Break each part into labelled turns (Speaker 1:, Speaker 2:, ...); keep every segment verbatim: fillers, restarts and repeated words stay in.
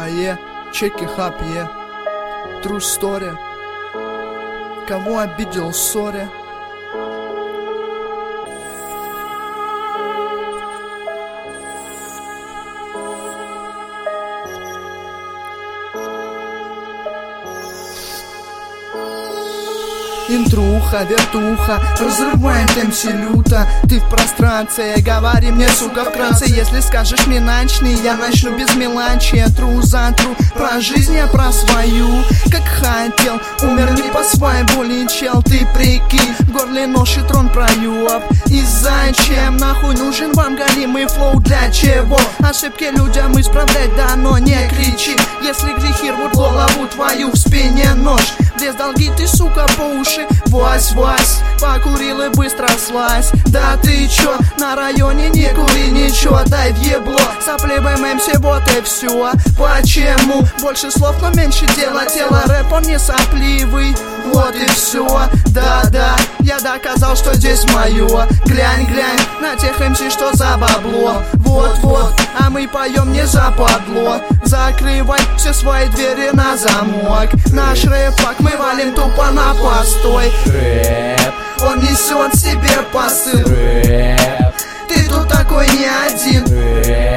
Speaker 1: А е, чеки хап е. True story. Кого обидел, сори. Интруха, вертуха, разрывает МС люто. Ты в пространстве, говори мне, сука, вкратце. Если скажешь мне начни, я начну без меланчи. Тру за тру, про жизнь я про свою. Как хотел, умер не по своей воле, чел. Ты прикинь, в горле нож и трон проеб. И зачем нахуй нужен вам галимый флоу, для чего? Ошибки людям исправлять, да, но не кричи. Если грехи рвут голову твою, в спине нож. Влез долги ты, сука, по уши. Вась-вась, покурил и быстро слазь. Да ты чё, на районе не кури ничего, дай въебло. Сопливым МС, вот и все. Почему? Больше слов, но меньше дела. Тело рэп, он не сопливый. Вот и все. Да-да, я доказал, что здесь мое. Глянь, глянь на тех МС, что за бабло. Вот-вот, а мы поем не западло. Закрывай все свои двери на замок. Наш рэп-пак мы валим тупо на постой.
Speaker 2: Рэп,
Speaker 1: он несет в себе посыл.
Speaker 2: рэп,
Speaker 1: ты тут такой не один.
Speaker 2: рэп.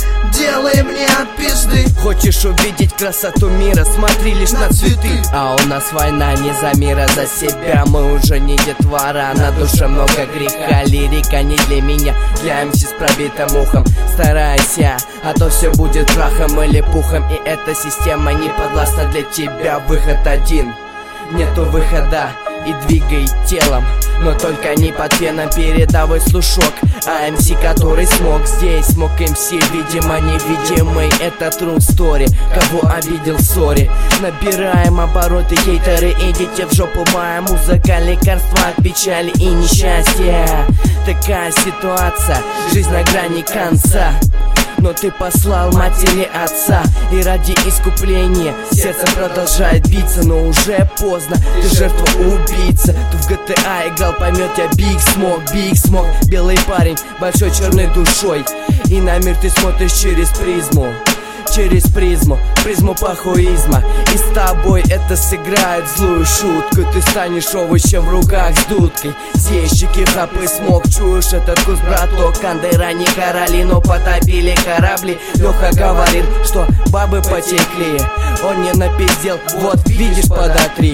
Speaker 1: Делай мне от пизды.
Speaker 2: Хочешь увидеть красоту мира, смотри лишь на цветы. А у нас война не за мира, за себя. Мы уже не детвора, на душе много греха. Лирика не для меня, для МС с пробитым ухом. Старайся, а то все будет прахом или пухом. И эта система не подвластна для тебя. Выход один, нету выхода. И двигай телом, но только не под феном. Передовой слушок, а МС, который смог здесь, смог МС, видимо невидимый. Это true story, кого обидел, сори. Набираем обороты, хейтеры, идите в жопу. Моя музыка, лекарство от печали и несчастья. Такая ситуация, жизнь на грани конца. Но ты послал матери отца, и ради искупления сердце продолжает биться. Но уже поздно, ты жертва убийца. Ты в ГТА играл, поймет тебя Big Smoke, Big Smoke. Белый парень, большой черной душой. И на мир ты смотришь через призму. Через призму, призму похуизма. И с тобой это сыграет злую шутку. Ты станешь овощем в руках с дудкой. Съездчики, хапы, смог, чуешь этот вкус, браток. Кандера не короли, но потопили корабли. Леха говорит, что бабы потекли. Он не напиздел, вот видишь, подотри.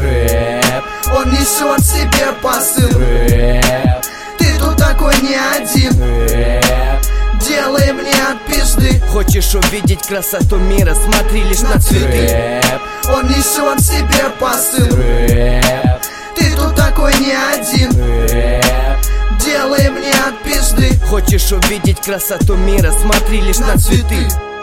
Speaker 2: Рэп,
Speaker 1: он несет в себе посыл.
Speaker 2: рэп,
Speaker 1: ты тут такой не один.
Speaker 2: рэп.
Speaker 1: Делай мне от пизды.
Speaker 2: Хочешь увидеть красоту мира, смотри лишь на цветы. Рэп,
Speaker 1: он несет в себе посыл.
Speaker 2: рэп,
Speaker 1: ты тут такой не один.
Speaker 2: рэп.
Speaker 1: Делай мне от пизды.
Speaker 2: Хочешь увидеть красоту мира, смотри лишь на цветы.